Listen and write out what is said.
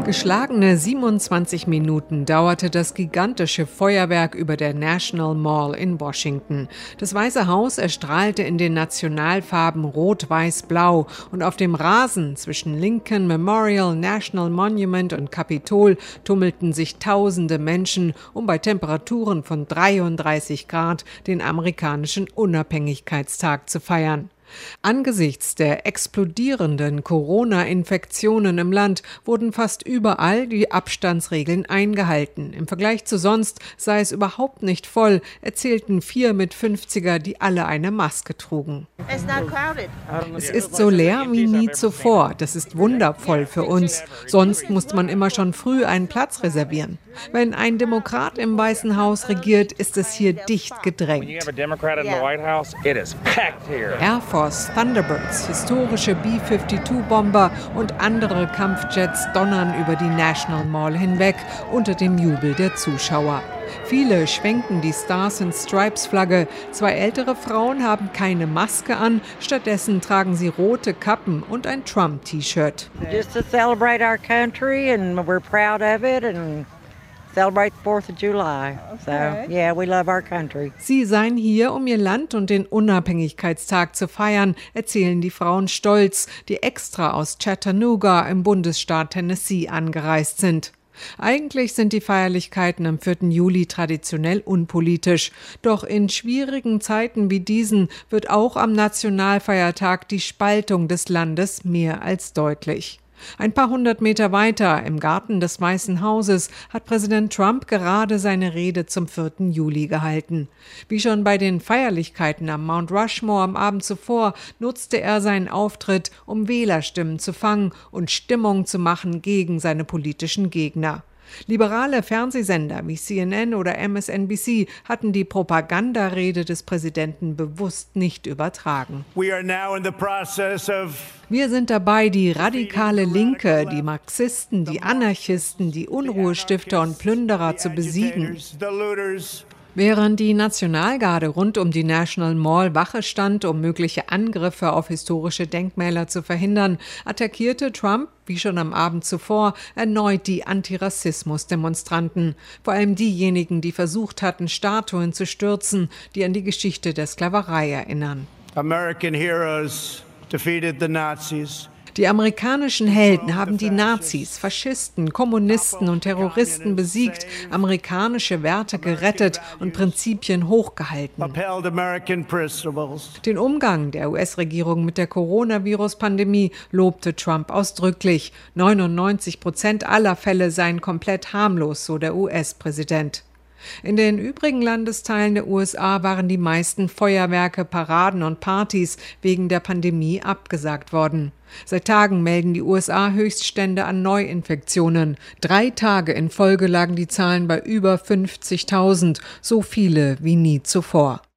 Geschlagene 27 Minuten dauerte das gigantische Feuerwerk über der National Mall in Washington. Das Weiße Haus erstrahlte in den Nationalfarben Rot, Weiß, Blau und auf dem Rasen zwischen Lincoln Memorial, National Monument und Kapitol tummelten sich tausende Menschen, um bei Temperaturen von 33 Grad den amerikanischen Unabhängigkeitstag zu feiern. Angesichts der explodierenden Corona-Infektionen im Land wurden fast überall die Abstandsregeln eingehalten. Im Vergleich zu sonst sei es überhaupt nicht voll, erzählten 4 Mit-50er, die alle eine Maske trugen. Es ist so leer wie nie zuvor. Das ist wundervoll für uns. Sonst musste man immer schon früh einen Platz reservieren. Wenn ein Demokrat im Weißen Haus regiert, ist es hier dicht gedrängt. Air Force, Thunderbirds, historische B-52-Bomber und andere Kampfjets donnern über die National Mall hinweg unter dem Jubel der Zuschauer. Viele schwenken die Stars and Stripes Flagge. 2 ältere Frauen haben keine Maske an, stattdessen tragen sie rote Kappen und ein Trump-T-Shirt. Just to celebrate our country and we're proud of it and celebrate the 4th of July. So, yeah, we love our country. Sie seien hier, um ihr Land und den Unabhängigkeitstag zu feiern, erzählen die Frauen stolz, die extra aus Chattanooga im Bundesstaat Tennessee angereist sind. Eigentlich sind die Feierlichkeiten am 4. Juli traditionell unpolitisch. Doch in schwierigen Zeiten wie diesen wird auch am Nationalfeiertag die Spaltung des Landes mehr als deutlich. Ein paar hundert Meter weiter, im Garten des Weißen Hauses, hat Präsident Trump gerade seine Rede zum 4. Juli gehalten. Wie schon bei den Feierlichkeiten am Mount Rushmore am Abend zuvor, nutzte er seinen Auftritt, um Wählerstimmen zu fangen und Stimmung zu machen gegen seine politischen Gegner. Liberale Fernsehsender wie CNN oder MSNBC hatten die Propagandarede des Präsidenten bewusst nicht übertragen. Wir sind dabei, die radikale Linke, die Marxisten, die Anarchisten, die Unruhestifter und Plünderer zu besiegen. Während die Nationalgarde rund um die National Mall Wache stand, um mögliche Angriffe auf historische Denkmäler zu verhindern, attackierte Trump, wie schon am Abend zuvor, erneut die Antirassismus-Demonstranten. Vor allem diejenigen, die versucht hatten, Statuen zu stürzen, die an die Geschichte der Sklaverei erinnern. American heroes defeated the Nazis. Die amerikanischen Helden haben die Nazis, Faschisten, Kommunisten und Terroristen besiegt, amerikanische Werte gerettet und Prinzipien hochgehalten. Den Umgang der US-Regierung mit der Coronavirus-Pandemie lobte Trump ausdrücklich. 99% aller Fälle seien komplett harmlos, so der US-Präsident. In den übrigen Landesteilen der USA waren die meisten Feuerwerke, Paraden und Partys wegen der Pandemie abgesagt worden. Seit Tagen melden die USA Höchststände an Neuinfektionen. 3 Tage in Folge lagen die Zahlen bei über 50.000, so viele wie nie zuvor.